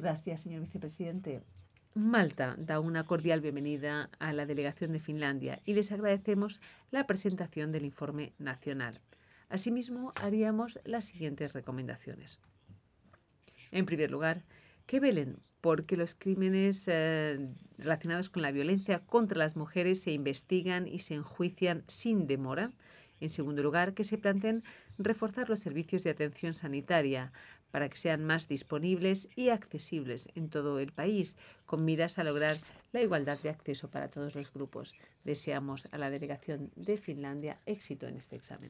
Gracias, señor vicepresidente. Malta da una cordial bienvenida a la delegación de Finlandia y les agradecemos la presentación del informe nacional. Asimismo, haríamos las siguientes recomendaciones. En primer lugar, que velen porque los crímenes relacionados con la violencia contra las mujeres se investigan y se enjuician sin demora. En segundo lugar, que se planteen reforzar los servicios de atención sanitaria para que sean más disponibles y accesibles en todo el país, con miras a lograr la igualdad de acceso para todos los grupos. Deseamos a la delegación de Finlandia éxito en este examen.